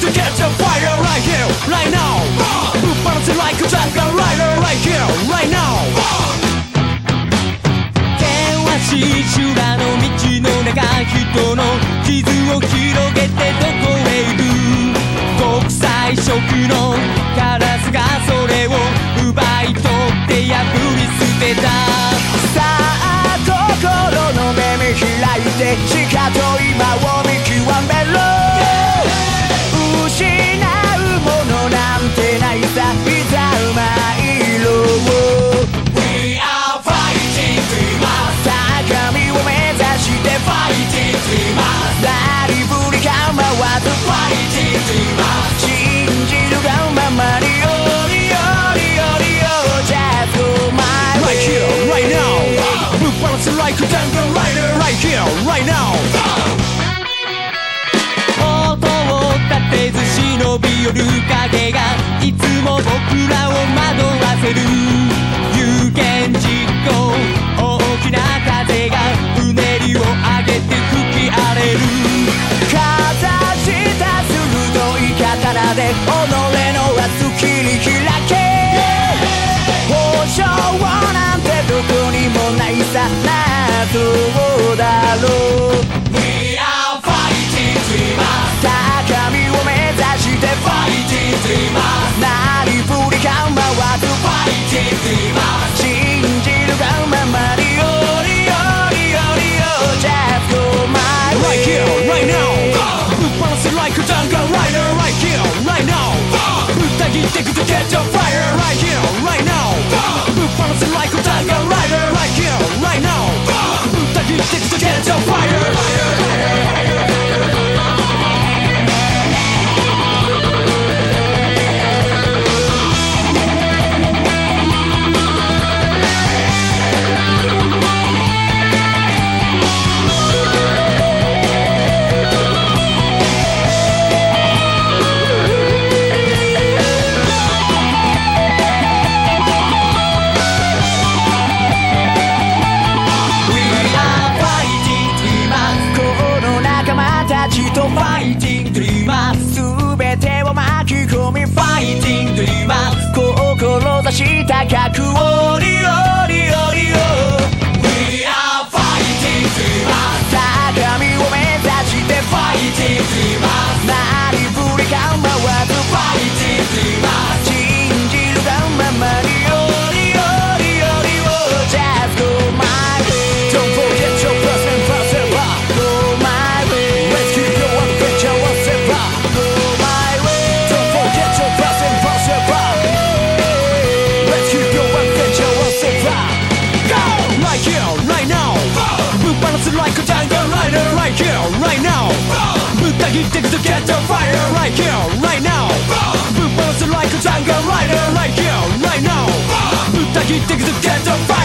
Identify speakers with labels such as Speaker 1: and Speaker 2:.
Speaker 1: to catch a fire right here, right now. Balancing like a jungle rider right here, right now. 険しい修羅の道の中、人の傷を広げてどこへ行く。国際色のカラスがそれを奪い取って破り捨てた。さあ心の目見開いてしかと今を見極めろ。失うものなんてないさ、いざうまいろ。 We are fighting dreamers。 高みを目指して fighting dreamers。 なりふり構わず fighting dreamers。 信じるがままによりよりよりよ Just go my way right here right now。 Move balance like a jungle rider right here right now。 音を立てず忍び寄る影がいつも僕らを惑わせる。有言実行大きな風がうねりを上げて吹き荒れる。かざした鋭い刀で己の明日切り開け。保証なんてどこにもないさ、謎だろう。 We are fighting dreamers。 高みを目指して fighting dreamers。 なりふり構わず fighting dreamers。 信じるがままによりよりよりよ Just go my way right here right now。 Balancing like a jungle rider right here right now。 歌いてくと catch a fire right here right now。 Balancing like a jungle rider right here right now。 歌いてくと catch a fire。 Fighting dreamers。 全てを巻き込み Fighting dreamers。 志高くおりおりおりお We are fighting dreamers。 高みを目指して Fighting dreamers。 なりふり構わず Fighting dreamers。 信じるがままにおりおりおりお Just go my way。 Don't forget your first and first ever。 Go my way。 Let's keep your adventure once ever。 Go my way。 Don't forget your first and first ever。 Let's keep your adventure once ever。 Go right here right now。 Move balance like a jungle rider right here right now。 歌いてくと catch a fire right here right now。 Move balance like a jungle rider right here right now。 歌いてくと catch a fire。